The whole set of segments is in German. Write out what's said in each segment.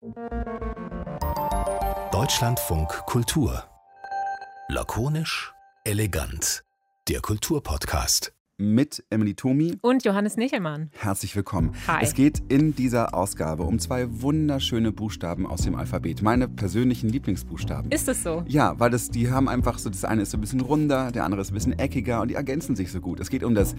Deutschlandfunk Kultur. Lakonisch, elegant. Der Kulturpodcast. Mit Emily Thomi und Johannes Nichelmann. Herzlich willkommen. Hi. Es geht in dieser Ausgabe um zwei wunderschöne Buchstaben aus dem Alphabet. Meine persönlichen Lieblingsbuchstaben. Ist es so? Ja, weil die haben einfach so, das eine ist so ein bisschen runder, der andere ist ein bisschen eckiger und die ergänzen sich so gut. Es geht um das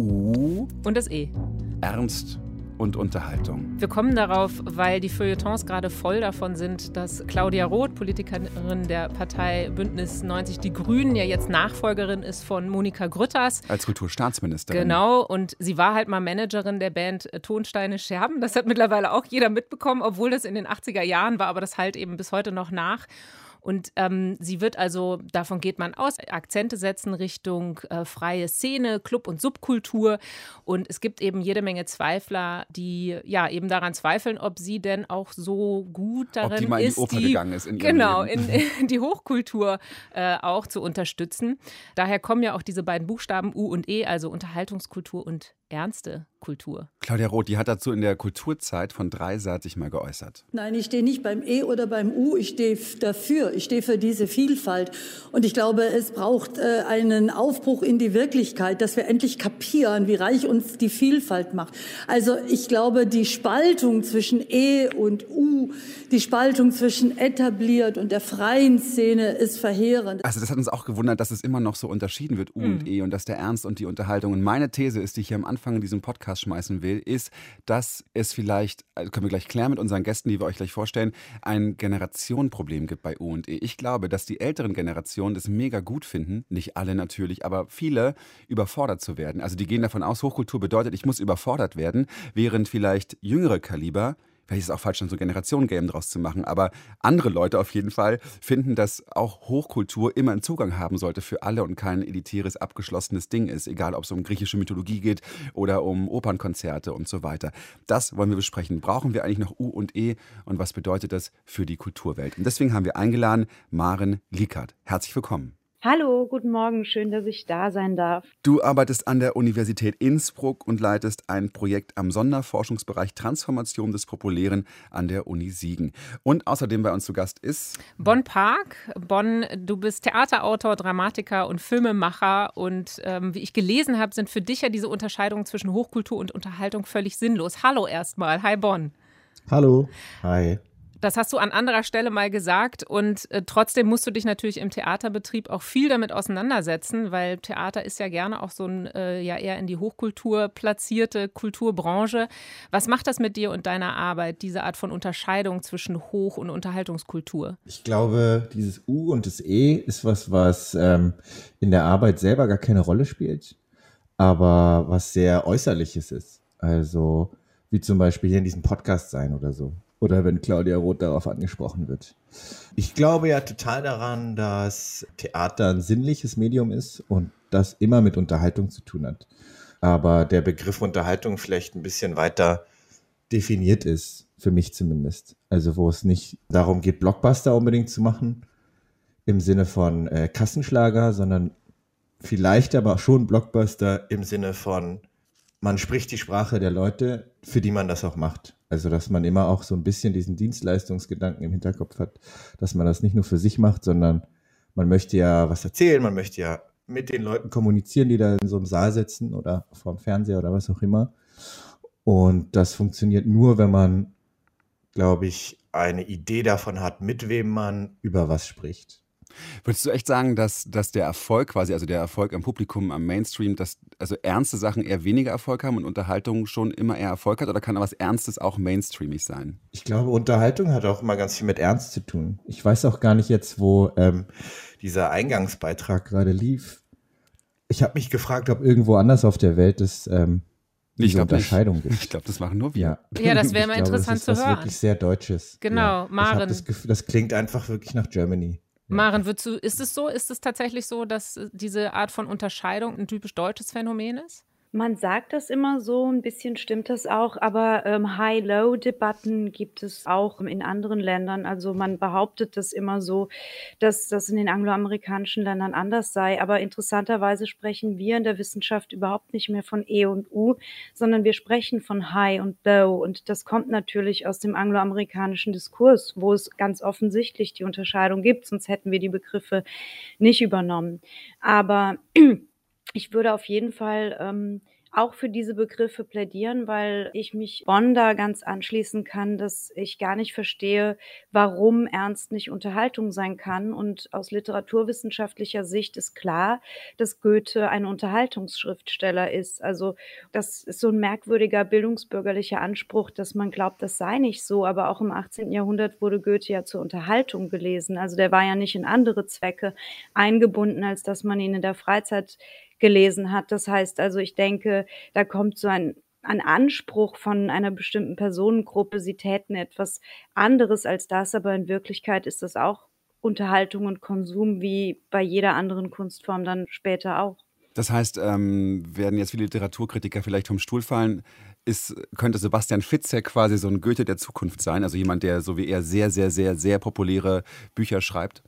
U und das E. Ernst und Unterhaltung. Wir kommen darauf, weil die Feuilletons gerade voll davon sind, dass Claudia Roth, Politikerin der Partei Bündnis 90 Die Grünen, ja jetzt Nachfolgerin ist von Monika Grütters. Als Kulturstaatsministerin. Genau, und sie war halt mal Managerin der Band Tonsteine Scherben. Das hat mittlerweile auch jeder mitbekommen, obwohl das in den 80er Jahren war, aber das halt eben bis heute noch nach. Und sie wird also, davon geht man aus, Akzente setzen Richtung freie Szene, Club- und Subkultur. Und es gibt eben jede Menge Zweifler, die ja eben daran zweifeln, ob sie denn auch so gut darin ist, ob die mal in die Oper gegangen ist in ihrem Leben. in die Hochkultur auch zu unterstützen. Daher kommen ja auch diese beiden Buchstaben U und E, also Unterhaltungskultur und ernste Kultur. Claudia Roth, die hat dazu in der Kulturzeit von Dreisat mal geäußert. Nein, ich stehe nicht beim E oder beim U, ich stehe dafür, ich stehe für diese Vielfalt. Und ich glaube, es braucht einen Aufbruch in die Wirklichkeit, dass wir endlich kapieren, wie reich uns die Vielfalt macht. Also ich glaube, die Spaltung zwischen E und U, die Spaltung zwischen etabliert und der freien Szene ist verheerend. Also das hat uns auch gewundert, dass es immer noch so unterschieden wird, U und E, und dass der Ernst und die Unterhaltung. Und meine These ist, die ich hier am Anfang in diesem Podcast schmeißen will, ist, dass es vielleicht, also können wir gleich klären mit unseren Gästen, die wir euch gleich vorstellen, ein Generationenproblem gibt bei U und E. Ich glaube, dass die älteren Generationen das mega gut finden, nicht alle natürlich, aber viele überfordert zu werden. Also die gehen davon aus, Hochkultur bedeutet, ich muss überfordert werden, während vielleicht jüngere Kaliber, vielleicht ist es auch falsch, dann so Generation-Game draus zu machen, aber andere Leute auf jeden Fall finden, dass auch Hochkultur immer einen Zugang haben sollte für alle und kein elitäres, abgeschlossenes Ding ist, egal ob es um griechische Mythologie geht oder um Opernkonzerte und so weiter. Das wollen wir besprechen. Brauchen wir eigentlich noch U und E und was bedeutet das für die Kulturwelt? Und deswegen haben wir eingeladen Maren Liekert. Herzlich willkommen. Hallo, guten Morgen, schön, dass ich da sein darf. Du arbeitest an der Universität Innsbruck und leitest ein Projekt am Sonderforschungsbereich Transformation des Populären an der Uni Siegen. Und außerdem bei uns zu Gast ist Bon Park. Bon, du bist Theaterautor, Dramatiker und Filmemacher. Und wie ich gelesen habe, sind für dich ja diese Unterscheidungen zwischen Hochkultur und Unterhaltung völlig sinnlos. Hallo erstmal. Hi Bon. Hallo. Hi. Das hast du an anderer Stelle mal gesagt und trotzdem musst du dich natürlich im Theaterbetrieb auch viel damit auseinandersetzen, weil Theater ist ja gerne auch so ein ja eher in die Hochkultur platzierte Kulturbranche. Was macht das mit dir und deiner Arbeit, diese Art von Unterscheidung zwischen Hoch- und Unterhaltungskultur? Ich glaube, dieses U und das E ist was in der Arbeit selber gar keine Rolle spielt, aber was sehr Äußerliches ist. Also wie zum Beispiel hier in diesem Podcast sein oder so. Oder wenn Claudia Roth darauf angesprochen wird. Ich glaube ja total daran, dass Theater ein sinnliches Medium ist und das immer mit Unterhaltung zu tun hat. Aber der Begriff Unterhaltung vielleicht ein bisschen weiter definiert ist, für mich zumindest. Also wo es nicht darum geht, Blockbuster unbedingt zu machen, im Sinne von Kassenschlager, sondern vielleicht aber auch schon Blockbuster im Sinne von, man spricht die Sprache der Leute, für die man das auch macht. Also, dass man immer auch so ein bisschen diesen Dienstleistungsgedanken im Hinterkopf hat, dass man das nicht nur für sich macht, sondern man möchte ja was erzählen, man möchte ja mit den Leuten kommunizieren, die da in so einem Saal sitzen oder vorm Fernseher oder was auch immer. Und das funktioniert nur, wenn man, glaube ich, eine Idee davon hat, mit wem man über was spricht. Würdest du echt sagen, dass der Erfolg quasi, also der Erfolg am Publikum, am Mainstream, dass also ernste Sachen eher weniger Erfolg haben und Unterhaltung schon immer eher Erfolg hat? Oder kann was Ernstes auch mainstreamig sein? Ich glaube, Unterhaltung hat auch immer ganz viel mit Ernst zu tun. Ich weiß auch gar nicht jetzt, wo dieser Eingangsbeitrag gerade lief. Ich habe mich gefragt, ob irgendwo anders auf der Welt es diese Unterscheidung gibt. Ich glaube, das machen nur wir. Ja, das wäre mal interessant zu hören. Das ist was wirklich sehr Deutsches. Genau, ja. Maren. Ich habe das Gefühl, das klingt einfach wirklich nach Germany. Maren, ist es tatsächlich so, dass diese Art von Unterscheidung ein typisch deutsches Phänomen ist? Man sagt das immer so, ein bisschen stimmt das auch, aber High-Low-Debatten gibt es auch in anderen Ländern. Also, man behauptet das immer so, dass das in den angloamerikanischen Ländern anders sei. Aber interessanterweise sprechen wir in der Wissenschaft überhaupt nicht mehr von E und U, sondern wir sprechen von High und Low. Und das kommt natürlich aus dem angloamerikanischen Diskurs, wo es ganz offensichtlich die Unterscheidung gibt, sonst hätten wir die Begriffe nicht übernommen. Aber ich würde auf jeden Fall auch für diese Begriffe plädieren, weil ich mich Bonn da ganz anschließen kann, dass ich gar nicht verstehe, warum Ernst nicht Unterhaltung sein kann. Und aus literaturwissenschaftlicher Sicht ist klar, dass Goethe ein Unterhaltungsschriftsteller ist. Also das ist so ein merkwürdiger bildungsbürgerlicher Anspruch, dass man glaubt, das sei nicht so. Aber auch im 18. Jahrhundert wurde Goethe ja zur Unterhaltung gelesen. Also der war ja nicht in andere Zwecke eingebunden, als dass man ihn in der Freizeit gelesen hat. Das heißt also, ich denke, da kommt so ein Anspruch von einer bestimmten Personengruppe, sie täten etwas anderes als das, aber in Wirklichkeit ist das auch Unterhaltung und Konsum wie bei jeder anderen Kunstform dann später auch. Das heißt, werden jetzt viele Literaturkritiker vielleicht vom Stuhl fallen, könnte Sebastian Fitzek quasi so ein Goethe der Zukunft sein? Also jemand, der so wie er sehr, sehr, sehr, sehr populäre Bücher schreibt?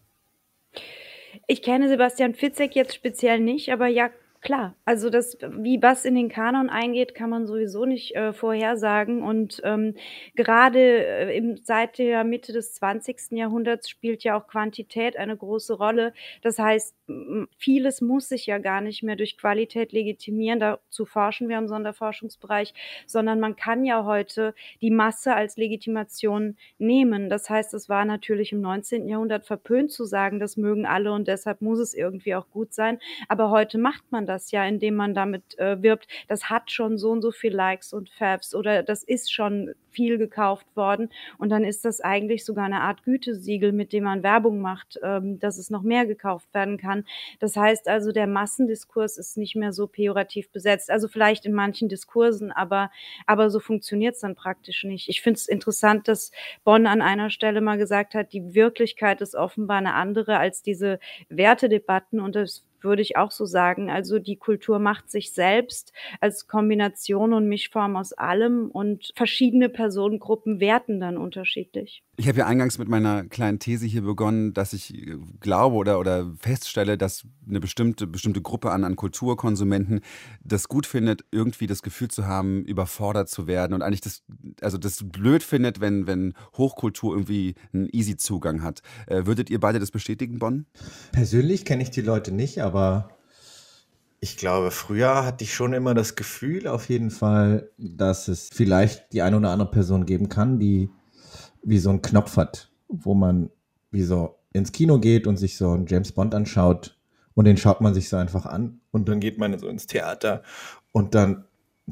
Ich kenne Sebastian Fitzek jetzt speziell nicht, aber ja, klar. Also das, wie was in den Kanon eingeht, kann man sowieso nicht vorhersagen. Und gerade seit der Mitte des 20. Jahrhunderts spielt ja auch Quantität eine große Rolle. Das heißt, vieles muss sich ja gar nicht mehr durch Qualität legitimieren. Dazu forschen wir im Sonderforschungsbereich, sondern man kann ja heute die Masse als Legitimation nehmen. Das heißt, es war natürlich im 19. Jahrhundert verpönt zu sagen, das mögen alle und deshalb muss es irgendwie auch gut sein. Aber heute macht man das ja, indem man damit wirbt, das hat schon so und so viel Likes und Favs oder das ist schon viel gekauft worden und dann ist das eigentlich sogar eine Art Gütesiegel, mit dem man Werbung macht, dass es noch mehr gekauft werden kann. Das heißt also, der Massendiskurs ist nicht mehr so pejorativ besetzt. Also vielleicht in manchen Diskursen, aber so funktioniert es dann praktisch nicht. Ich finde es interessant, dass Bonn an einer Stelle mal gesagt hat, die Wirklichkeit ist offenbar eine andere als diese Wertedebatten und das würde ich auch so sagen. Also die Kultur macht sich selbst als Kombination und Mischform aus allem und verschiedene Personengruppen werten dann unterschiedlich. Ich habe ja eingangs mit meiner kleinen These hier begonnen, dass ich glaube oder feststelle, dass eine bestimmte Gruppe an Kulturkonsumenten das gut findet, irgendwie das Gefühl zu haben, überfordert zu werden und eigentlich das blöd findet, wenn Hochkultur irgendwie einen easy Zugang hat. Würdet ihr beide das bestätigen, Bonn? Persönlich kenne ich die Leute nicht, aber ich glaube, früher hatte ich schon immer das Gefühl auf jeden Fall, dass es vielleicht die eine oder andere Person geben kann, die wie so einen Knopf hat, wo man wie so ins Kino geht und sich so einen James Bond anschaut und den schaut man sich so einfach an und dann geht man so ins Theater und dann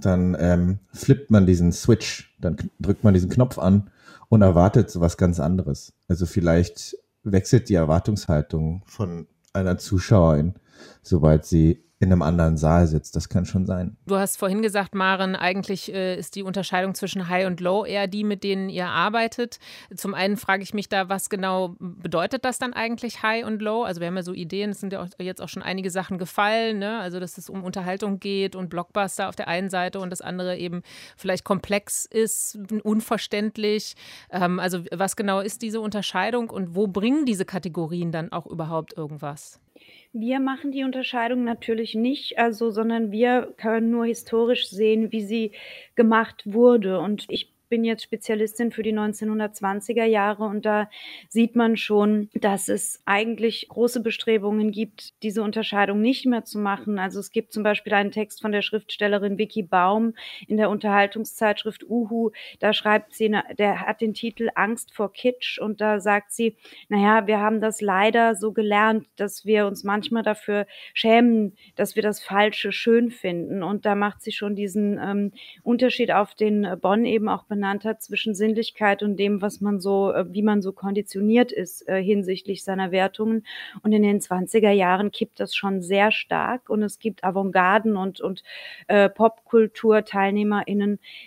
flippt man diesen Switch, dann drückt man diesen Knopf an und erwartet so was ganz anderes. Also vielleicht wechselt die Erwartungshaltung von einer Zuschauerin, soweit sie in einem anderen Saal sitzt. Das kann schon sein. Du hast vorhin gesagt, Maren, eigentlich ist die Unterscheidung zwischen High und Low eher die, mit denen ihr arbeitet. Zum einen frage ich mich da, was genau bedeutet das dann eigentlich High und Low? Also wir haben ja so Ideen, es sind ja jetzt auch schon einige Sachen gefallen, ne? Also dass es um Unterhaltung geht und Blockbuster auf der einen Seite und das andere eben vielleicht komplex ist, unverständlich. Also was genau ist diese Unterscheidung und wo bringen diese Kategorien dann auch überhaupt irgendwas? Wir machen die Unterscheidung natürlich nicht, sondern wir können nur historisch sehen, wie sie gemacht wurde. Und ich bin jetzt Spezialistin für die 1920er Jahre und da sieht man schon, dass es eigentlich große Bestrebungen gibt, diese Unterscheidung nicht mehr zu machen. Also es gibt zum Beispiel einen Text von der Schriftstellerin Vicky Baum in der Unterhaltungszeitschrift Uhu. Da schreibt sie, der hat den Titel Angst vor Kitsch und da sagt sie, naja, wir haben das leider so gelernt, dass wir uns manchmal dafür schämen, dass wir das Falsche schön finden. Und da macht sie schon diesen Unterschied auf, den Bonn eben auch benannt hat, zwischen Sinnlichkeit und dem, was man so, wie man so konditioniert ist hinsichtlich seiner Wertungen. Und in den 20er Jahren kippt das schon sehr stark und es gibt Avantgarden und Popkultur-TeilnehmerInnen,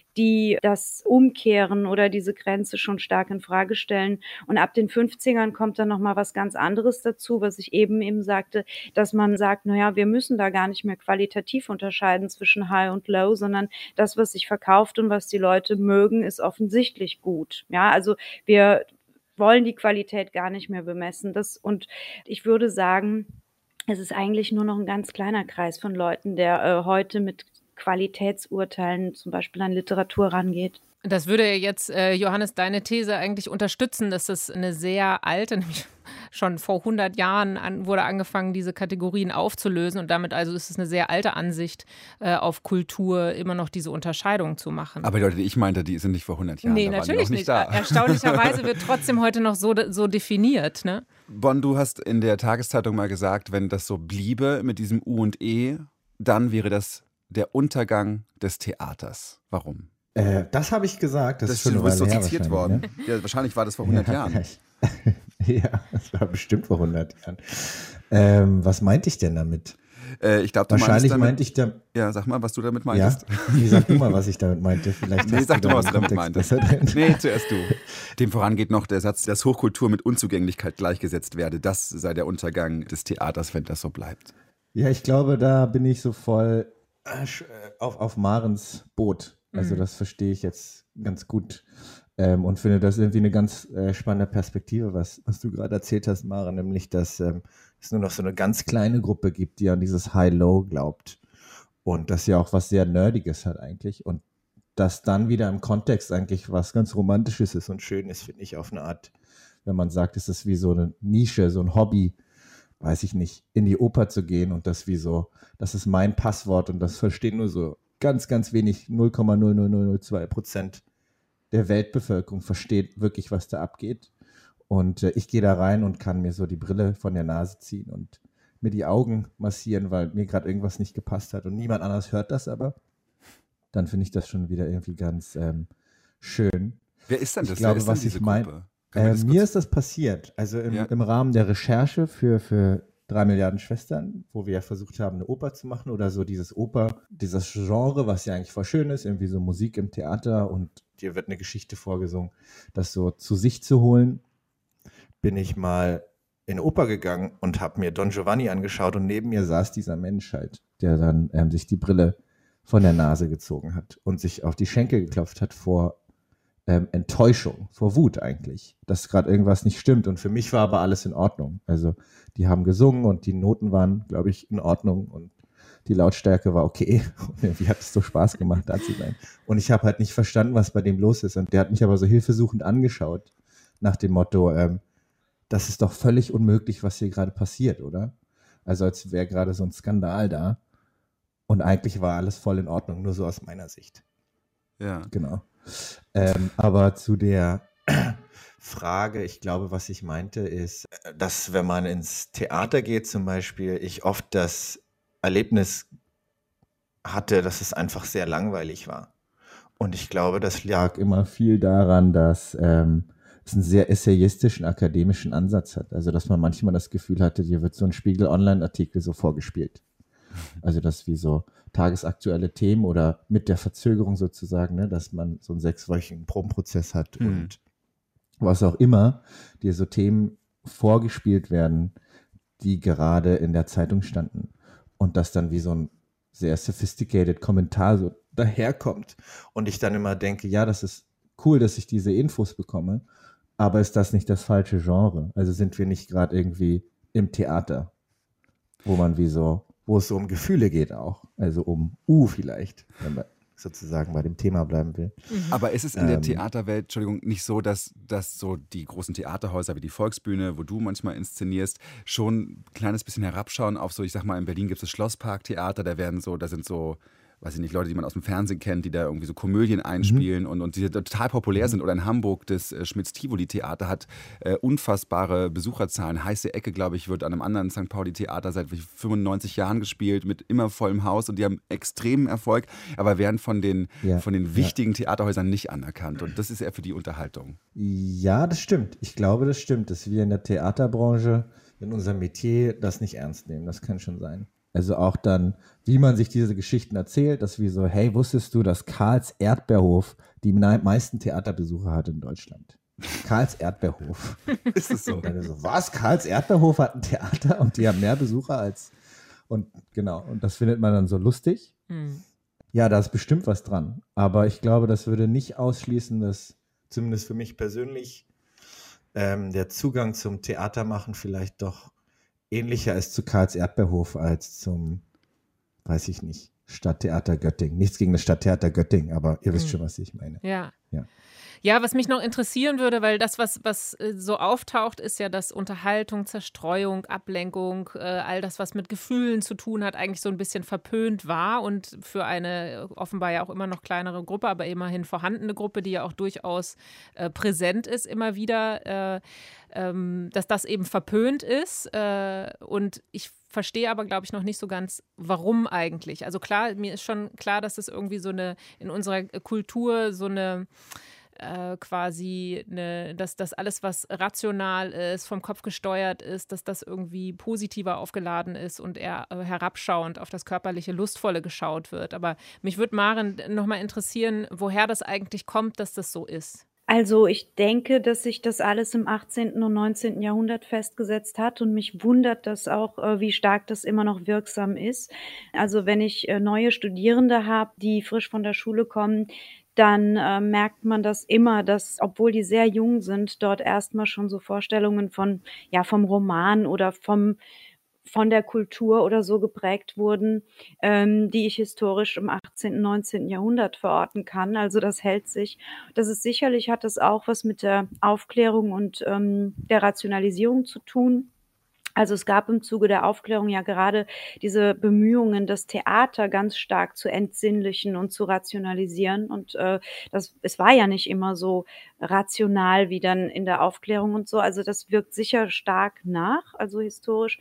die das umkehren oder diese Grenze schon stark in Frage stellen. Und ab den 50ern kommt dann nochmal was ganz anderes dazu, was ich eben sagte, dass man sagt, naja, wir müssen da gar nicht mehr qualitativ unterscheiden zwischen High und Low, sondern das, was sich verkauft und was die Leute mögen, ist offensichtlich gut. Ja, also wir wollen die Qualität gar nicht mehr bemessen. Und ich würde sagen, es ist eigentlich nur noch ein ganz kleiner Kreis von Leuten, der heute mit Qualitätsurteilen zum Beispiel an Literatur rangeht. Das würde ja jetzt, Johannes, deine These eigentlich unterstützen, dass das eine sehr alte, nämlich schon vor 100 Jahren wurde angefangen, diese Kategorien aufzulösen und damit also ist es eine sehr alte Ansicht auf Kultur, immer noch diese Unterscheidung zu machen. Aber die Leute, die ich meinte, die sind nicht vor 100 Jahren, nee, da natürlich waren die noch nicht da. Erstaunlicherweise wird trotzdem heute noch so definiert, ne? Bonn, du hast in der Tageszeitung mal gesagt, wenn das so bliebe mit diesem U und E, dann wäre das der Untergang des Theaters. Warum? Das habe ich gesagt. Das ist schon du bist so her zitiert worden. Ne? Ja, wahrscheinlich war das vor 100 Jahren. Ja, das war bestimmt vor 100 Jahren. Was meinte ich denn damit? Ich glaube, wahrscheinlich meinte ich damit. Ja, sag mal, was du damit meintest. Ja? Sag du mal, was ich damit meinte. Vielleicht nee, sag du mal, was du damit meintest. Nee, zuerst du. Dem vorangeht noch der Satz, dass Hochkultur mit Unzugänglichkeit gleichgesetzt werde. Das sei der Untergang des Theaters, wenn das so bleibt. Ja, ich glaube, da bin ich so voll auf Marens Boot. Also das verstehe ich jetzt ganz gut und finde das irgendwie eine ganz spannende Perspektive, was du gerade erzählt hast, Maren, nämlich, dass es nur noch so eine ganz kleine Gruppe gibt, die an dieses High-Low glaubt und das ja auch was sehr Nerdiges hat eigentlich und das dann wieder im Kontext eigentlich was ganz Romantisches ist und Schönes, finde ich, auf eine Art, wenn man sagt, es ist wie so eine Nische, so ein Hobby, weiß ich nicht, in die Oper zu gehen und das wie so, das ist mein Passwort und das verstehen nur so ganz, ganz wenig, 0,00002% der Weltbevölkerung versteht wirklich, was da abgeht. Und ich gehe da rein und kann mir so die Brille von der Nase ziehen und mir die Augen massieren, weil mir gerade irgendwas nicht gepasst hat und niemand anders hört das aber. Dann finde ich das schon wieder irgendwie ganz schön. Wer ist denn das? Ich glaube, was ich meine. Mir ist das passiert. Also im Rahmen der Recherche für 3 Milliarden Schwestern, wo wir ja versucht haben, eine Oper zu machen oder so dieses Genre, was ja eigentlich voll schön ist, irgendwie so Musik im Theater und dir wird eine Geschichte vorgesungen, das so zu sich zu holen, bin ich mal in Oper gegangen und habe mir Don Giovanni angeschaut und neben mir saß dieser Mensch halt, der dann sich die Brille von der Nase gezogen hat und sich auf die Schenkel geklopft hat vor Enttäuschung, vor Wut eigentlich, dass gerade irgendwas nicht stimmt. Und für mich war aber alles in Ordnung. Also die haben gesungen und die Noten waren, glaube ich, in Ordnung und die Lautstärke war okay. Und irgendwie hat es so Spaß gemacht, da zu sein. Und ich habe halt nicht verstanden, was bei dem los ist. Und der hat mich aber so hilfesuchend angeschaut, nach dem Motto, das ist doch völlig unmöglich, was hier gerade passiert, oder? Also als wäre gerade so ein Skandal da. Und eigentlich war alles voll in Ordnung, nur so aus meiner Sicht. Ja. Genau. Aber zu der Frage, ich glaube, was ich meinte, ist, dass wenn man ins Theater geht zum Beispiel, ich oft das Erlebnis hatte, dass es einfach sehr langweilig war. Und ich glaube, das lag immer viel daran, dass es einen sehr essayistischen, akademischen Ansatz hat. Also, dass man manchmal das Gefühl hatte, hier wird so ein Spiegel-Online-Artikel so vorgespielt. Also, das wie so tagesaktuelle Themen oder mit der Verzögerung sozusagen, ne, dass man so einen 6-wöchigen Probenprozess hat und was auch immer, dir so Themen vorgespielt werden, die gerade in der Zeitung standen und das dann wie so ein sehr sophisticated Kommentar so daherkommt und ich dann immer denke, ja, das ist cool, dass ich diese Infos bekomme, aber ist das nicht das falsche Genre? Also sind wir nicht gerade irgendwie im Theater, wo es so um Gefühle geht auch, also um vielleicht, wenn man sozusagen bei dem Thema bleiben will. Aber ist es in der Theaterwelt, Entschuldigung, nicht so, dass so die großen Theaterhäuser wie die Volksbühne, wo du manchmal inszenierst, schon ein kleines bisschen herabschauen auf so, ich sag mal, in Berlin gibt es das Schlossparktheater, da sind so, weiß ich nicht, Leute, die man aus dem Fernsehen kennt, die da irgendwie so Komödien einspielen und die total populär sind. Oder in Hamburg, das Schmitz-Tivoli-Theater hat unfassbare Besucherzahlen. Heiße Ecke, glaube ich, wird an einem anderen St. Pauli-Theater seit 95 Jahren gespielt, mit immer vollem Haus und die haben extremen Erfolg, aber werden von den wichtigen Theaterhäusern nicht anerkannt. Und das ist eher für die Unterhaltung. Ja, das stimmt. Ich glaube, das stimmt, dass wir in der Theaterbranche, in unserem Metier, das nicht ernst nehmen. Das kann schon sein. Also auch dann, wie man sich diese Geschichten erzählt, dass wir so, hey, wusstest du, dass Karls Erdbeerhof die meisten Theaterbesucher hat in Deutschland? Karls Erdbeerhof. Ist es so? Und dann so, was? Karls Erdbeerhof hat ein Theater und die haben mehr Besucher als. Und genau, und das findet man dann so lustig. Ja, da ist bestimmt was dran. Aber ich glaube, das würde nicht ausschließen, dass zumindest für mich persönlich der Zugang zum Theatermachen vielleicht doch ähnlicher ist zu Karls Erdbeerhof als zum, weiß ich nicht, Stadttheater Göttingen. Nichts gegen das Stadttheater Göttingen, aber ihr wisst schon, was ich meine. Ja. Ja. Ja, was mich noch interessieren würde, weil das, was so auftaucht, ist ja, dass Unterhaltung, Zerstreuung, Ablenkung, all das, was mit Gefühlen zu tun hat, eigentlich so ein bisschen verpönt war und für eine offenbar ja auch immer noch kleinere Gruppe, aber immerhin vorhandene Gruppe, die ja auch durchaus präsent ist immer wieder, dass das eben verpönt ist. Und ich verstehe aber, glaube ich, noch nicht so ganz, warum eigentlich. Also klar, mir ist schon klar, dass es irgendwie so eine, in unserer Kultur so eine dass das alles, was rational ist, vom Kopf gesteuert ist, dass das irgendwie positiver aufgeladen ist und eher herabschauend auf das körperliche, Lustvolle geschaut wird. Aber mich würde, Maren, nochmal interessieren, woher das eigentlich kommt, dass das so ist. Also ich denke, dass sich das alles im 18. und 19. Jahrhundert festgesetzt hat und mich wundert das auch, wie stark das immer noch wirksam ist. Also wenn ich neue Studierende habe, die frisch von der Schule kommen, dann merkt man das immer, dass, obwohl die sehr jung sind, dort erstmal schon so Vorstellungen vom Roman oder von der Kultur oder so geprägt wurden, die ich historisch im 18., 19. Jahrhundert verorten kann. Also das hält sich. Hat das auch was mit der Aufklärung und der Rationalisierung zu tun. Also es gab im Zuge der Aufklärung ja gerade diese Bemühungen, das Theater ganz stark zu entsinnlichen und zu rationalisieren. Und es war ja nicht immer so rational wie dann in der Aufklärung und so. Also das wirkt sicher stark nach, also historisch.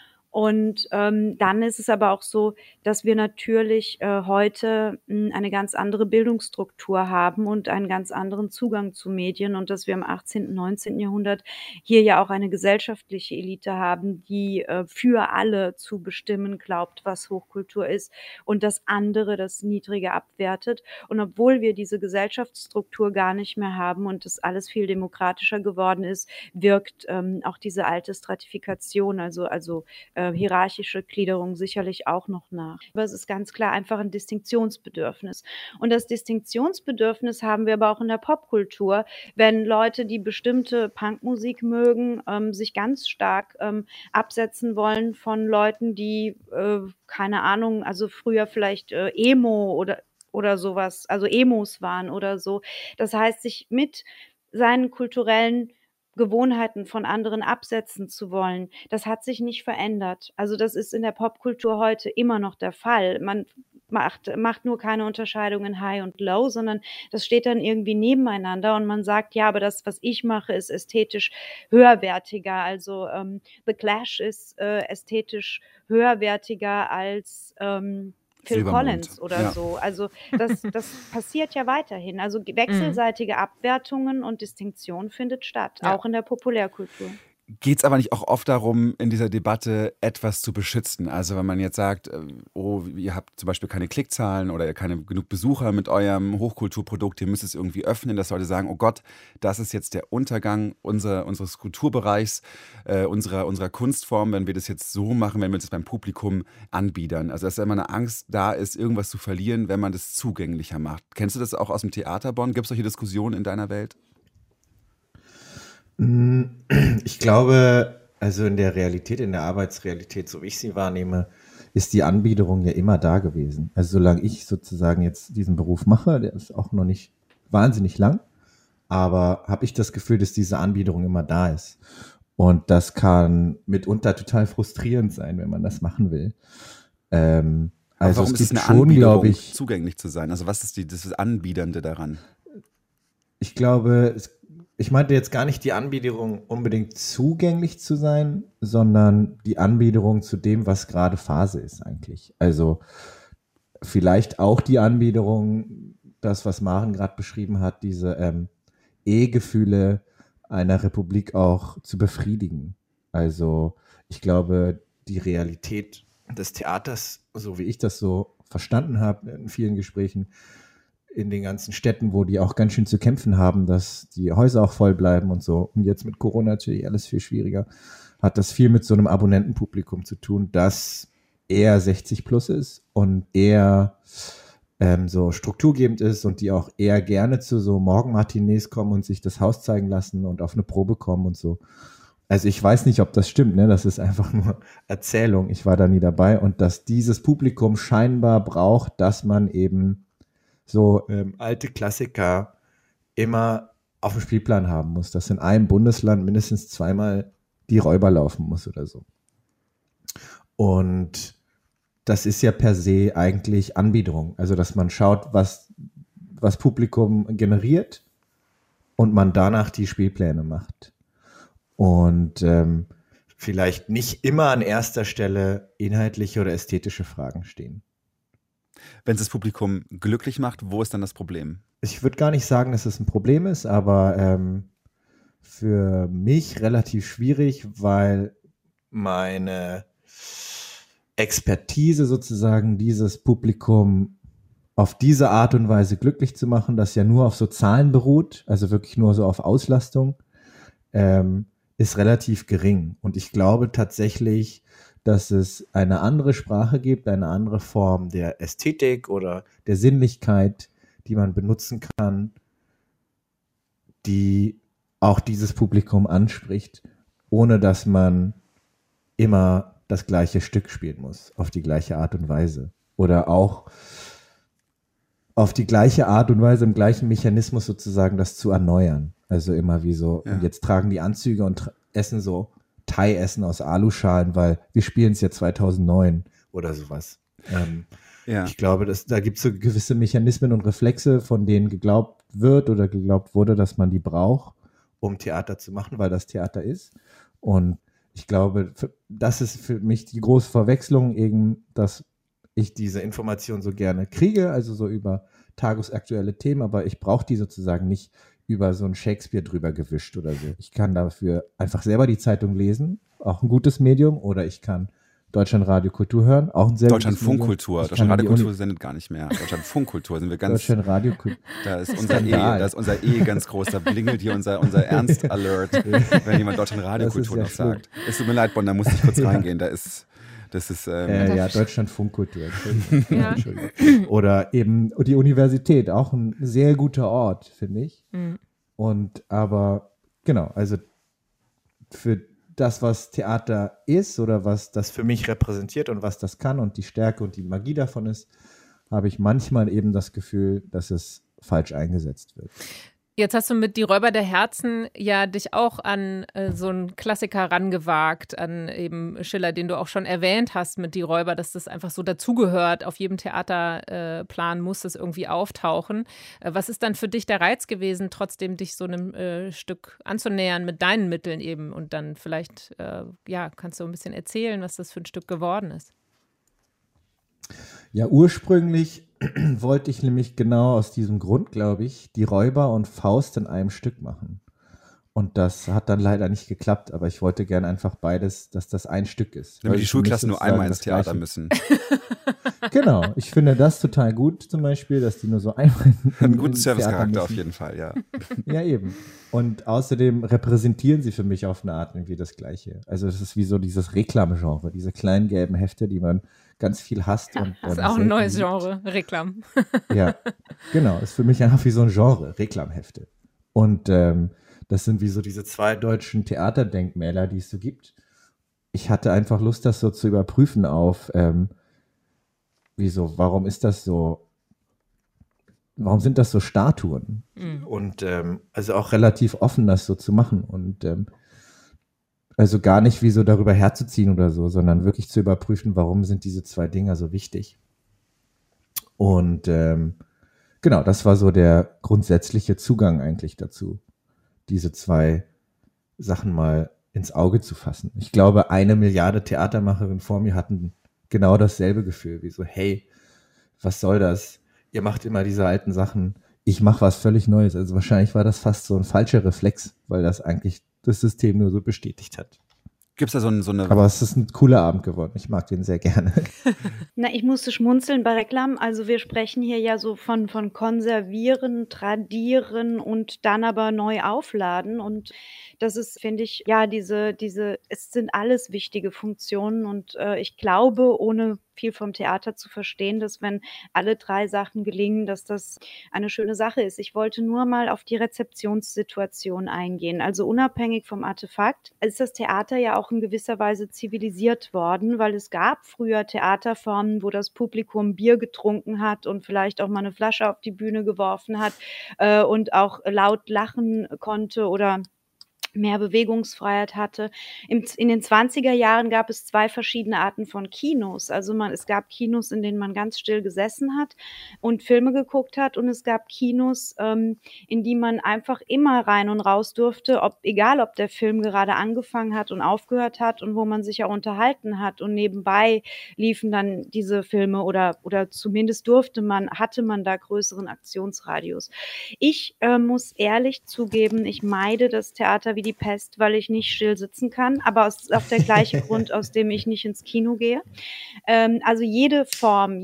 Und dann ist es aber auch so, dass wir natürlich heute eine ganz andere Bildungsstruktur haben und einen ganz anderen Zugang zu Medien und dass wir im 18., 19. Jahrhundert hier ja auch eine gesellschaftliche Elite haben, die für alle zu bestimmen glaubt, was Hochkultur ist und das andere, das Niedrige abwertet. Und obwohl wir diese Gesellschaftsstruktur gar nicht mehr haben und das alles viel demokratischer geworden ist, wirkt auch diese alte Stratifikation, also hierarchische Gliederung sicherlich auch noch nach. Aber es ist ganz klar einfach ein Distinktionsbedürfnis. Und das Distinktionsbedürfnis haben wir aber auch in der Popkultur, wenn Leute, die bestimmte Punkmusik mögen, sich ganz stark absetzen wollen von Leuten, die, keine Ahnung, also früher vielleicht Emo oder sowas, also Emos waren oder so. Das heißt, sich mit seinen kulturellen Gewohnheiten von anderen absetzen zu wollen, das hat sich nicht verändert. Also das ist in der Popkultur heute immer noch der Fall. Man macht nur keine Unterscheidung in High und Low, sondern das steht dann irgendwie nebeneinander und man sagt, ja, aber das, was ich mache, ist ästhetisch höherwertiger. Also The Clash ist ästhetisch höherwertiger als Phil Silbermond. Collins oder so. Also das passiert ja weiterhin. Also wechselseitige Abwertungen und Distinktion findet statt, auch in der Populärkultur. Geht es aber nicht auch oft darum, in dieser Debatte etwas zu beschützen? Also wenn man jetzt sagt, oh, ihr habt zum Beispiel keine Klickzahlen oder keine genug Besucher mit eurem Hochkulturprodukt, ihr müsst es irgendwie öffnen, dass Leute sagen, oh Gott, das ist jetzt der Untergang unseres Kulturbereichs, unserer Kunstform, wenn wir das jetzt so machen, wenn wir das beim Publikum anbiedern. Also dass immer eine Angst da ist, irgendwas zu verlieren, wenn man das zugänglicher macht. Kennst du das auch aus dem Theater, Bonn? Gibt es solche Diskussionen in deiner Welt? Ich glaube, also in der Realität, in der Arbeitsrealität, so wie ich sie wahrnehme, ist die Anbiederung ja immer da gewesen. Also solange ich sozusagen jetzt diesen Beruf mache, der ist auch noch nicht wahnsinnig lang, aber habe ich das Gefühl, dass diese Anbiederung immer da ist. Und das kann mitunter total frustrierend sein, wenn man das machen will. Also warum ist es eine schon, Anbiederung, zugänglich zu sein? Also was ist das Anbiedernde daran? Ich glaube, ich meinte jetzt gar nicht die Anbiederung unbedingt zugänglich zu sein, sondern die Anbiederung zu dem, was gerade Phase ist eigentlich. Also vielleicht auch die Anbiederung, das, was Maren gerade beschrieben hat, diese E-Gefühle einer Republik auch zu befriedigen. Also ich glaube, die Realität des Theaters, so wie ich das so verstanden habe in vielen Gesprächen, in den ganzen Städten, wo die auch ganz schön zu kämpfen haben, dass die Häuser auch voll bleiben und so. Und jetzt mit Corona natürlich alles viel schwieriger. Hat das viel mit so einem Abonnentenpublikum zu tun, das eher 60 plus ist und eher so strukturgebend ist und die auch eher gerne zu so Morgenmatinees kommen und sich das Haus zeigen lassen und auf eine Probe kommen und so. Also ich weiß nicht, ob das stimmt, ne? Das ist einfach nur Erzählung. Ich war da nie dabei und dass dieses Publikum scheinbar braucht, dass man eben so alte Klassiker immer auf dem Spielplan haben muss, dass in einem Bundesland mindestens zweimal die Räuber laufen muss oder so. Und das ist ja per se eigentlich Anbiederung. Also, dass man schaut, was Publikum generiert und man danach die Spielpläne macht. Und vielleicht nicht immer an erster Stelle inhaltliche oder ästhetische Fragen stehen. Wenn es das Publikum glücklich macht, wo ist dann das Problem? Ich würde gar nicht sagen, dass es ein Problem ist, aber für mich relativ schwierig, weil meine Expertise sozusagen, dieses Publikum auf diese Art und Weise glücklich zu machen, das ja nur auf so Zahlen beruht, also wirklich nur so auf Auslastung, ist relativ gering. Und ich glaube tatsächlich, dass es eine andere Sprache gibt, eine andere Form der Ästhetik oder der Sinnlichkeit, die man benutzen kann, die auch dieses Publikum anspricht, ohne dass man immer das gleiche Stück spielen muss, auf die gleiche Art und Weise. Oder auch auf die gleiche Art und Weise, im gleichen Mechanismus sozusagen das zu erneuern. Also immer wie so, und jetzt tragen die Anzüge und essen so Thai-Essen aus Aluschalen, weil wir spielen es ja 2009 oder sowas. Ich glaube, da gibt es so gewisse Mechanismen und Reflexe, von denen geglaubt wird oder geglaubt wurde, dass man die braucht, um Theater zu machen, weil das Theater ist. Und ich glaube, das ist für mich die große Verwechslung, eben, dass ich diese Information so gerne kriege, also so über tagesaktuelle Themen, aber ich brauche die sozusagen nicht über so ein Shakespeare drüber gewischt oder so. Ich kann dafür einfach selber die Zeitung lesen, auch ein gutes Medium, oder ich kann Deutschlandradio Kultur hören, auch ein sehr gutes Medium. Deutschlandfunkkultur. Deutschlandradio Kultur sendet gar nicht mehr. Deutschlandfunkkultur sind wir ganz. Deutschlandradio Kultur. Da ist unser ganz groß. Da blingelt hier unser Ernst-Alert, wenn jemand Deutschlandradio Kultur noch sagt. Es tut mir leid, Bonn, da muss ich kurz reingehen. Das ist Deutschlandfunkkultur. Entschuldigung. Oder eben die Universität, auch ein sehr guter Ort, finde ich. Mhm. Aber genau, also für das, was Theater ist oder was das für mich repräsentiert und was das kann und die Stärke und die Magie davon ist, habe ich manchmal eben das Gefühl, dass es falsch eingesetzt wird. Jetzt hast du mit Die Räuber der Herzen ja dich auch an so einen Klassiker rangewagt, an eben Schiller, den du auch schon erwähnt hast mit Die Räuber, dass das einfach so dazugehört. Auf jedem Theaterplan muss das irgendwie auftauchen. Was ist dann für dich der Reiz gewesen, trotzdem dich so einem Stück anzunähern mit deinen Mitteln eben? Und dann vielleicht, kannst du ein bisschen erzählen, was das für ein Stück geworden ist? Ja, ursprünglich wollte ich nämlich genau aus diesem Grund, glaube ich, Die Räuber und Faust in einem Stück machen. Und das hat dann leider nicht geklappt, aber ich wollte gerne einfach beides, dass das ein Stück ist. Damit die Schulklassen nur einmal ins Theater müssen. Genau, ich finde das total gut zum Beispiel, dass die nur so einmal einen guten Servicecharakter auf jeden Fall, ja. Ja, eben. Und außerdem repräsentieren sie für mich auf eine Art irgendwie das Gleiche. Also es ist wie so dieses Reklamgenre, diese kleinen gelben Hefte, die man ganz viel hasst. Das ist auch ein neues Genre, Reklam. Ja, genau. Ist für mich einfach wie so ein Genre, Reklamhefte. Und das sind wie so diese 2 deutschen Theaterdenkmäler, die es so gibt. Ich hatte einfach Lust, das so zu überprüfen auf, warum ist das so, warum sind das so Statuen? Mhm. Und also auch relativ offen, das so zu machen. Und also gar nicht wie so darüber herzuziehen oder so, sondern wirklich zu überprüfen, warum sind diese 2 Dinger so wichtig. Und genau, das war so der grundsätzliche Zugang eigentlich dazu, diese 2 Sachen mal ins Auge zu fassen. Ich glaube, 1 Milliarde Theatermacherinnen vor mir hatten genau dasselbe Gefühl, wie so, hey, was soll das? Ihr macht immer diese alten Sachen, ich mache was völlig Neues. Also wahrscheinlich war das fast so ein falscher Reflex, weil das eigentlich das System nur so bestätigt hat. Gibt es da so eine... Aber es ist ein cooler Abend geworden. Ich mag den sehr gerne. Na, ich musste schmunzeln bei Reklam. Also wir sprechen hier ja so von konservieren, tradieren und dann aber neu aufladen. Und das ist, finde ich, ja, es sind alles wichtige Funktionen. Und ich glaube, ohne viel vom Theater zu verstehen, dass wenn alle 3 Sachen gelingen, dass das eine schöne Sache ist. Ich wollte nur mal auf die Rezeptionssituation eingehen. Also unabhängig vom Artefakt ist das Theater ja auch in gewisser Weise zivilisiert worden, weil es gab früher Theaterformen, wo das Publikum Bier getrunken hat und vielleicht auch mal eine Flasche auf die Bühne geworfen hat und auch laut lachen konnte oder mehr Bewegungsfreiheit hatte. In den 20er Jahren gab es 2 verschiedene Arten von Kinos. Also es gab Kinos, in denen man ganz still gesessen hat und Filme geguckt hat, und es gab Kinos, in die man einfach immer rein und raus durfte, egal ob der Film gerade angefangen hat und aufgehört hat, und wo man sich auch unterhalten hat, und nebenbei liefen dann diese Filme oder zumindest hatte man da größeren Aktionsradius. Ich muss ehrlich zugeben, ich meide das Theater wie die Pest, weil ich nicht still sitzen kann, aber auf der gleiche Grund, aus dem ich nicht ins Kino gehe. Also jede Form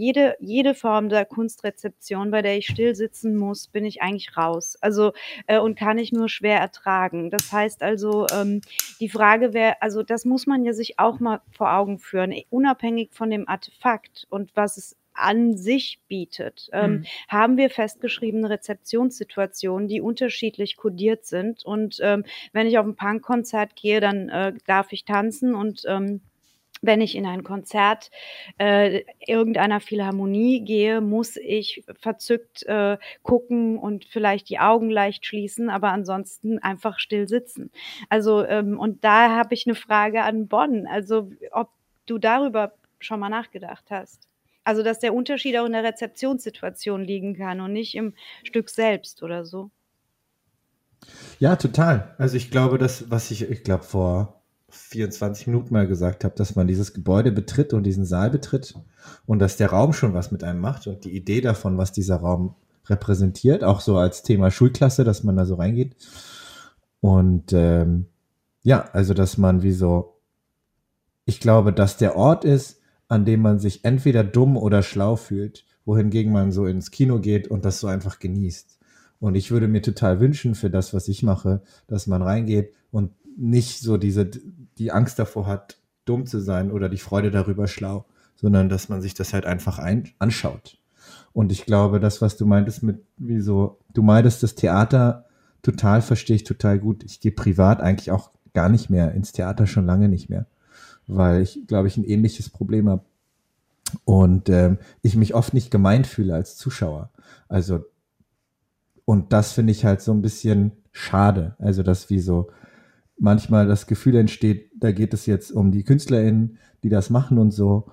der Kunstrezeption, bei der ich still sitzen muss, bin ich eigentlich raus. Also und kann ich nur schwer ertragen. Das heißt also, die Frage wäre, also das muss man ja sich auch mal vor Augen führen, unabhängig von dem Artefakt und was es an sich bietet, haben wir festgeschriebene Rezeptionssituationen, die unterschiedlich kodiert sind. Und wenn ich auf ein Punkkonzert gehe, dann darf ich tanzen, und wenn ich in ein Konzert irgendeiner Philharmonie gehe, muss ich verzückt gucken und vielleicht die Augen leicht schließen, aber ansonsten einfach still sitzen. Also und da habe ich eine Frage an Bonn, also ob du darüber schon mal nachgedacht hast. Also dass der Unterschied auch in der Rezeptionssituation liegen kann und nicht im Stück selbst oder so. Ja, total. Also ich glaube, ich glaube vor 24 Minuten mal gesagt habe, dass man dieses Gebäude betritt und diesen Saal betritt und dass der Raum schon was mit einem macht und die Idee davon, was dieser Raum repräsentiert, auch so als Thema Schulklasse, dass man da so reingeht. Und ja, also dass man ich glaube, dass der Ort ist, an dem man sich entweder dumm oder schlau fühlt, wohingegen man so ins Kino geht und das so einfach genießt. Und ich würde mir total wünschen für das, was ich mache, dass man reingeht und nicht so die Angst davor hat, dumm zu sein oder die Freude darüber schlau, sondern dass man sich das halt einfach anschaut. Und ich glaube, das, was du meintest du meidest das Theater total, verstehe ich total gut. Ich gehe privat eigentlich auch gar nicht mehr ins Theater, schon lange nicht mehr, weil ich, glaube ich, ein ähnliches Problem habe. Und ich mich oft nicht gemeint fühle als Zuschauer. Also, und das finde ich halt so ein bisschen schade. Also, dass manchmal das Gefühl entsteht, da geht es jetzt um die KünstlerInnen, die das machen und so.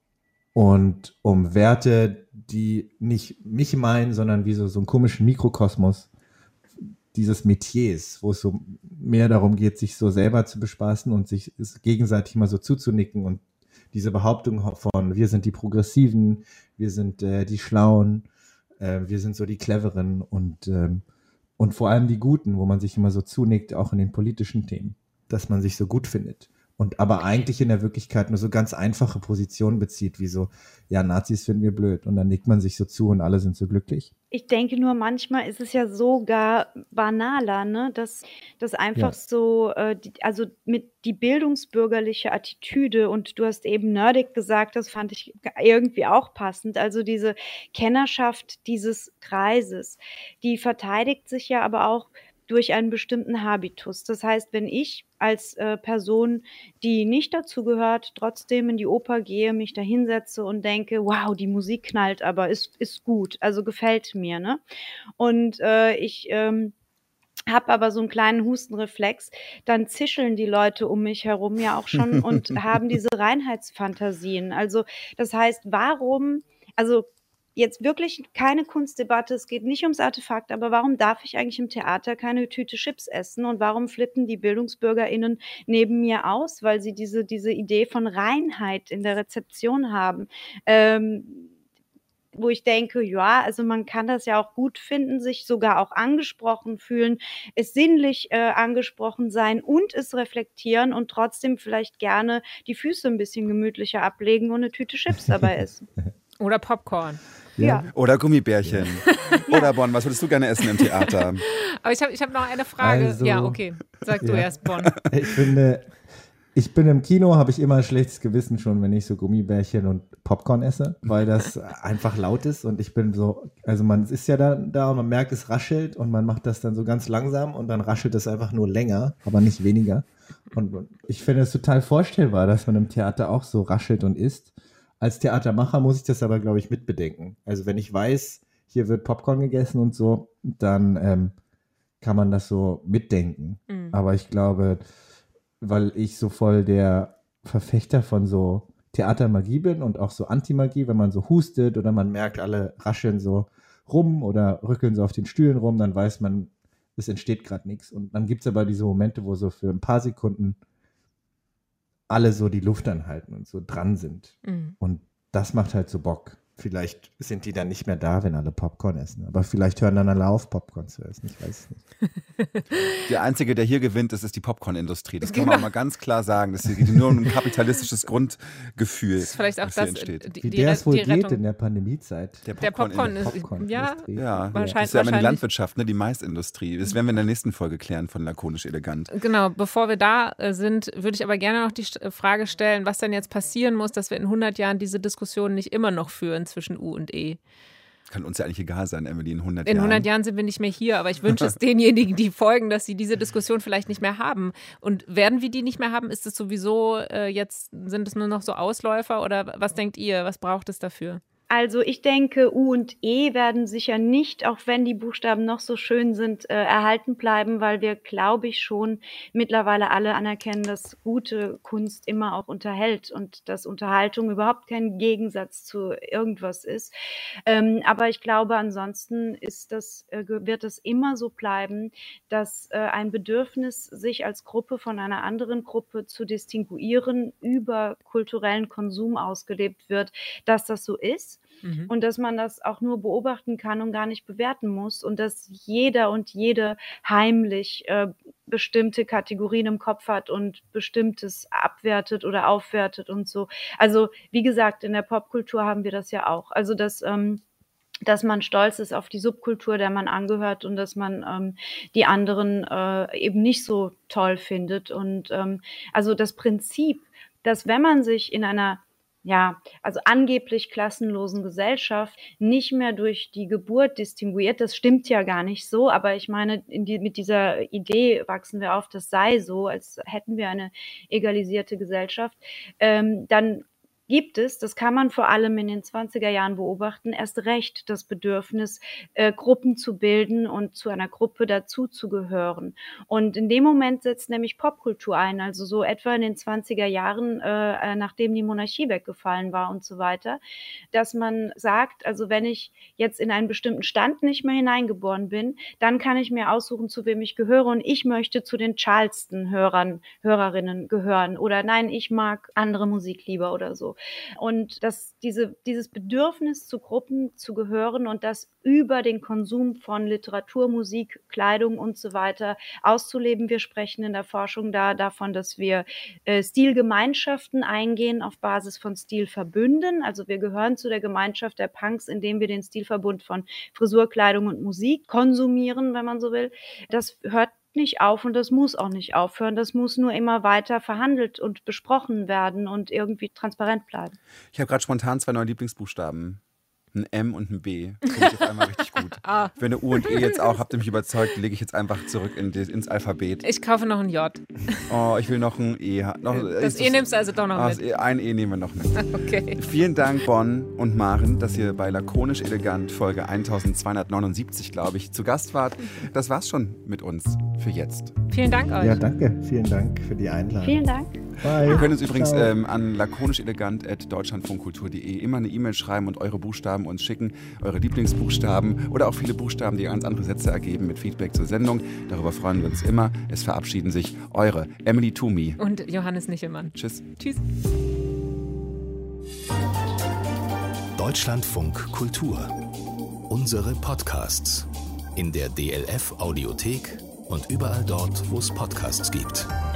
Und um Werte, die nicht mich meinen, sondern wie so einen komischen Mikrokosmos dieses Metiers, wo es so mehr darum geht, sich so selber zu bespaßen und sich gegenseitig mal so zuzunicken, und diese Behauptung von wir sind die Progressiven, wir sind die Schlauen, wir sind so die Cleveren und vor allem die Guten, wo man sich immer so zunickt, auch in den politischen Themen, dass man sich so gut findet. Und aber eigentlich in der Wirklichkeit nur so ganz einfache Positionen bezieht, wie so, ja, Nazis finden wir blöd. Und dann nickt man sich so zu und alle sind so glücklich. Ich denke nur, manchmal ist es ja sogar banaler, ne? Dass einfach so, also mit die bildungsbürgerliche Attitüde, und du hast eben nerdig gesagt, das fand ich irgendwie auch passend, also diese Kennerschaft dieses Kreises, die verteidigt sich ja aber auch durch einen bestimmten Habitus. Das heißt, wenn ich als Person, die nicht dazu gehört, trotzdem in die Oper gehe, mich da hinsetze und denke, wow, die Musik knallt aber, ist gut, also gefällt mir, ne? Und ich habe aber so einen kleinen Hustenreflex, dann zischeln die Leute um mich herum ja auch schon und haben diese Reinheitsfantasien. Also das heißt, also jetzt wirklich keine Kunstdebatte, es geht nicht ums Artefakt, aber warum darf ich eigentlich im Theater keine Tüte Chips essen, und warum flippen die BildungsbürgerInnen neben mir aus, weil sie diese Idee von Reinheit in der Rezeption haben. wo ich denke, ja, also man kann das ja auch gut finden, sich sogar auch angesprochen fühlen, es sinnlich angesprochen sein und es reflektieren und trotzdem vielleicht gerne die Füße ein bisschen gemütlicher ablegen und eine Tüte Chips dabei essen. Oder Popcorn. Ja. Oder Gummibärchen. Oder Bonn, was würdest du gerne essen im Theater? Aber ich hab noch eine Frage. Also, ja, okay. Sag du erst, Bonn. Ich finde, ich bin im Kino, habe ich immer ein schlechtes Gewissen schon, wenn ich so Gummibärchen und Popcorn esse, weil das einfach laut ist und ich bin so, also man ist ja da und man merkt, es raschelt und man macht das dann so ganz langsam und dann raschelt es einfach nur länger, aber nicht weniger. Und ich finde es total vorstellbar, dass man im Theater auch so raschelt und isst. Als Theatermacher muss ich das aber, glaube ich, mitbedenken. Also wenn ich weiß, hier wird Popcorn gegessen und so, dann kann man das so mitdenken. Mhm. Aber ich glaube, weil ich so voll der Verfechter von so Theatermagie bin und auch so Antimagie, wenn man so hustet oder man merkt, alle rascheln so rum oder rückeln so auf den Stühlen rum, dann weiß man, es entsteht gerade nichts. Und dann gibt es aber diese Momente, wo so für ein paar Sekunden alle so die Luft anhalten und so dran sind. Mhm. Und das macht halt so Bock. Vielleicht sind die dann nicht mehr da, wenn alle Popcorn essen. Aber vielleicht hören dann alle auf, Popcorn zu essen. Ich weiß es nicht. Der Einzige, der hier gewinnt, ist die Popcorn-Industrie. Das kann man auch mal ganz klar sagen. Das geht nur um ein kapitalistisches Grundgefühl. Das ist vielleicht auch das hier das, entsteht. Wie der es wohl die geht Rettung. in der Pandemiezeit. Der Popcorn ist, ja, Ja, wahrscheinlich. das ist ja immer die Landwirtschaft, ne, die Maisindustrie. Das werden wir in der nächsten Folge klären von Lakonisch Elegant. Genau, bevor wir da sind, würde ich aber gerne noch die Frage stellen, was denn jetzt passieren muss, dass wir in 100 Jahren diese Diskussion nicht immer noch führen zwischen U und E. Kann uns ja eigentlich egal sein, Emily, in 100 In Jahren. 100 Jahren sind wir nicht mehr hier, aber ich wünsche es denjenigen, die folgen, dass sie diese Diskussion vielleicht nicht mehr haben. Und werden wir die nicht mehr haben? Ist es sowieso jetzt, sind es nur noch so Ausläufer oder was denkt ihr? Was braucht es dafür? Also ich denke, U und E werden sicher nicht, auch wenn die Buchstaben noch so schön sind, erhalten bleiben, weil wir, glaube ich, schon mittlerweile alle anerkennen, dass gute Kunst immer auch unterhält und dass Unterhaltung überhaupt kein Gegensatz zu irgendwas ist. Aber ich glaube, ansonsten wird es immer so bleiben, dass ein Bedürfnis, sich als Gruppe von einer anderen Gruppe zu distinguieren, über kulturellen Konsum ausgelebt wird, dass das so ist. Und dass man das auch nur beobachten kann und gar nicht bewerten muss und dass jeder und jede heimlich bestimmte Kategorien im Kopf hat und Bestimmtes abwertet oder aufwertet und so. Also wie gesagt, in der Popkultur haben wir das ja auch. Also dass man stolz ist auf die Subkultur, der man angehört und dass man die anderen eben nicht so toll findet. Und also das Prinzip, dass wenn man sich in einer also angeblich klassenlosen Gesellschaft nicht mehr durch die Geburt distinguiert. Das stimmt ja gar nicht so, aber ich meine, mit dieser Idee wachsen wir auf, das sei so, als hätten wir eine egalisierte Gesellschaft, dann gibt es, das kann man vor allem in den 20er Jahren beobachten, erst recht das Bedürfnis, Gruppen zu bilden und zu einer Gruppe dazuzugehören. Und in dem Moment setzt nämlich Popkultur ein, also so etwa in den 20er Jahren, nachdem die Monarchie weggefallen war und so weiter, dass man sagt, also wenn ich jetzt in einen bestimmten Stand nicht mehr hineingeboren bin, dann kann ich mir aussuchen, zu wem ich gehöre und ich möchte zu den Charleston-Hörerinnen gehören oder nein, ich mag andere Musik lieber oder so. Und dass dieses Bedürfnis zu Gruppen zu gehören und das über den Konsum von Literatur, Musik, Kleidung und so weiter auszuleben. Wir sprechen in der Forschung davon, dass wir Stilgemeinschaften eingehen auf Basis von Stilverbünden. Also wir gehören zu der Gemeinschaft der Punks, indem wir den Stilverbund von Frisur, Kleidung und Musik konsumieren, wenn man so will. Das hört nicht auf und das muss auch nicht aufhören. Das muss nur immer weiter verhandelt und besprochen werden und irgendwie transparent bleiben. Ich habe gerade spontan 2 neue Lieblingsbuchstaben. Ein M und ein B. Finde ich auf einmal richtig gut. Für eine U und E jetzt auch, habt ihr mich überzeugt, lege ich jetzt einfach zurück ins Alphabet. Ich kaufe noch ein J. Oh, ich will noch ein E. Das E nimmst du also doch noch mit. Ein E nehmen wir noch mit. Okay. Vielen Dank, Bonn und Maren, dass ihr bei Lakonisch Elegant Folge 1279, glaube ich, zu Gast wart. Das war's schon mit uns für jetzt. Vielen Dank euch. Ja, danke. Vielen Dank für die Einladung. Vielen Dank. Bye. Ihr könnt uns übrigens an lakonischelegant@deutschlandfunkkultur.de immer eine E-Mail schreiben und eure Buchstaben uns schicken, eure Lieblingsbuchstaben oder auch viele Buchstaben, die ganz andere Sätze ergeben mit Feedback zur Sendung. Darüber freuen wir uns immer. Es verabschieden sich eure Emily Toomey und Johannes Nichelmann. Tschüss. Tschüss. Deutschlandfunk Kultur. Unsere Podcasts in der DLF Audiothek und überall dort, wo es Podcasts gibt.